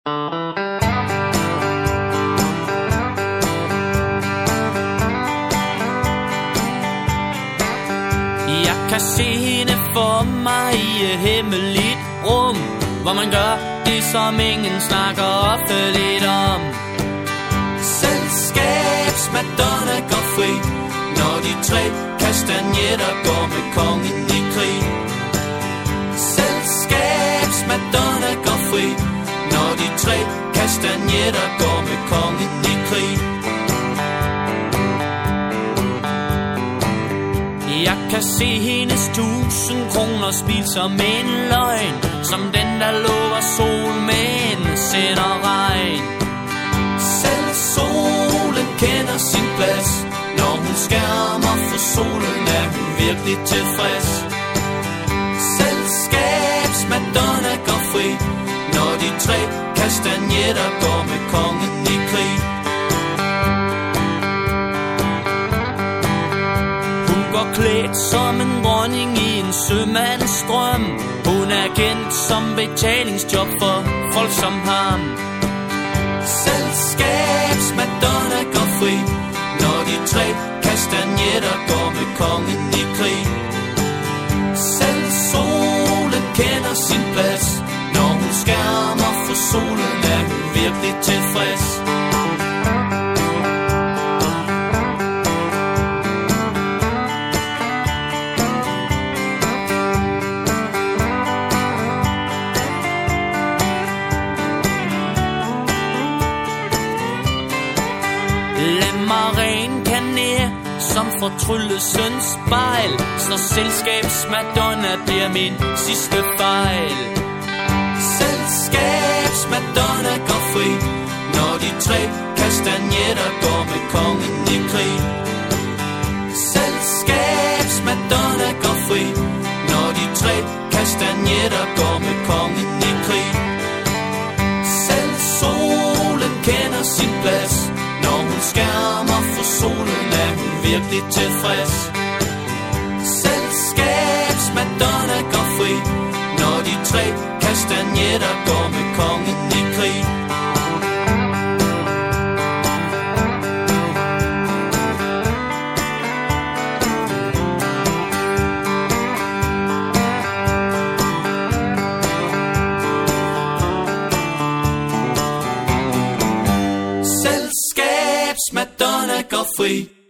Jeg kan se hende for mig i et hemmeligt rum, hvor man gør det, som ingen snakker offentligt om. Selskabsmadonna går fri, når de tre kastanjetter går med kongen i krig. Selskabsmadonna går fri, når de tre kastanjetter går med kongen i krig. Jeg kan se hendes 1000 kroner smil som en løgn, som den, der lover sol, men sender regn. Selv solen kender sin plads, når hun skærmer for solen, er hun virkelig tilfreds. Selskabsmadonna går fri, når de tre kastanjetter går med kongen i krig. Klædt som en dronning i en sømandsdrøm. Hun er kendt som betalingsjob for folk som ham. Selskabsmadonna går fri, når de tre kastanjetter går med kongen i krig. Selv solen kender sin plads, når hun skærmer for solen, er hun virkelig tilfreds. Som fortryllelsens spejl, så selskabsmadonna bliver min sidste fejl. Selskabsmadonna går fri, når de tre kastanjetter går med kongen i krig. Selskabsmadonna går fri, når de tre kastanjetter går med kongen i krig. Selv solen kender sin plads, når hun skærmer for solen, er hun virkelig tilfreds. Selskabsmadonna går fri, når de tre kastanjetter går med kongen i krig. Selskabsmadonna går fri.